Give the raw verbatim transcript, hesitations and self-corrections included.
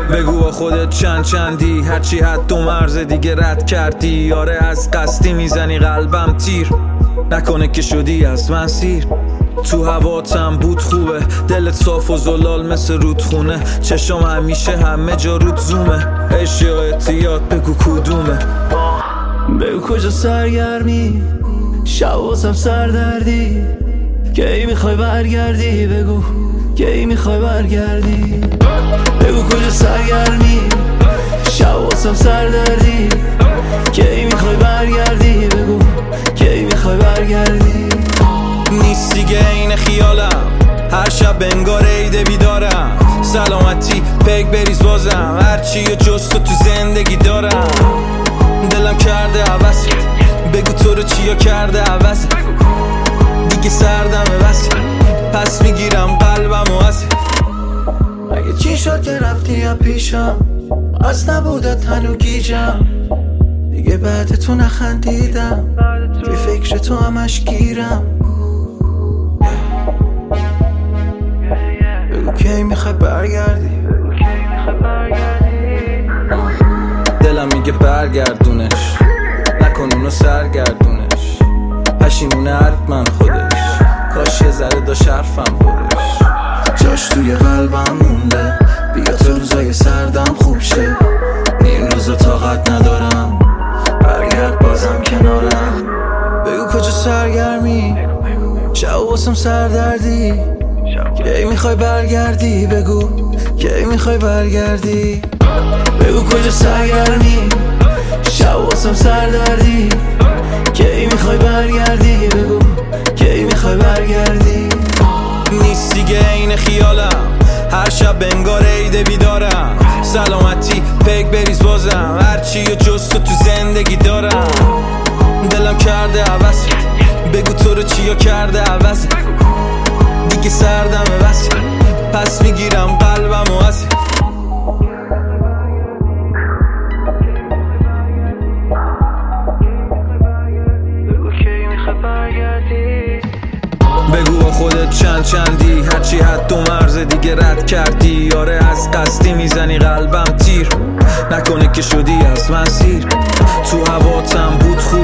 بگو با خودت چند چندی، هرچی حد و مرز دیگه رد کردی. یاره از قصدی میزنی قلبم تیر، نکنه که شدی از من سیر. تو هواتم بود خوبه، دلت صاف و زلال مثل رودخونه. چشم همیشه همه جا رود زومه، عشق یا اعتیاد بگو کدومه. بگو کجا سرگرمی، شواسم سردردی. کی میخوای برگردی بگو، کی میخوای برگردی. بگو کجا سرگرمی، شواسم سردردی. کی میخوای برگردی بگو، کی میخوای برگردی. نیست دیگه این خیالم، هر شب انگار عیده بیدارم. سلامتی پک بریز بازم، هرچی و جز تو تو زندگی دارم. دلم کرده عوض، بگو تو رو چیا کرده عوض. دیگه سردمه بس، پس میگیرم قلبم و از. اگه چی شد که رفتی یا پیشم، از نبودت هنو گیجم. دیگه بعد تو نخندیدم، توی فکر تو همش گیرم. بگو کی میخوای برگردی، دلم میگه برگردونش، نکن اونو سرگردونش. پشیمونه حتما خودش، کاش یه ذره داشت حرفم برش. جاش توی قلبم مونده، بیا تو روزای سردم خوب شه. این روزا طاقت ندارم، برگرد بازم کنارم. بگو کجا سرگرمی، شواسم سردردی. کی میخوای برگردی بگو، کی میخوای برگردی. بگو کجا سرگرمی، شواسم سردردی. کی میخوای برگردی بگو، کی میخوای برگردی. نیست دیگه این خیالم، هر شب انگار عیده بیدارم. سلامتی پک بریز بازم، هرچی و جز تو تو زندگی دارم. دلم کرده عوض، بگو تو رو چیا کرده عوض. دیگه سردمه بس، پس میگیرم قلبم و از. بگو با خودت چند چندی، هرچی حد و مرز دیگه رد کردی. یاره از قصدی میزنی قلبم تیر، نکنه که شدی از من سیر. تو هواتم بود خوب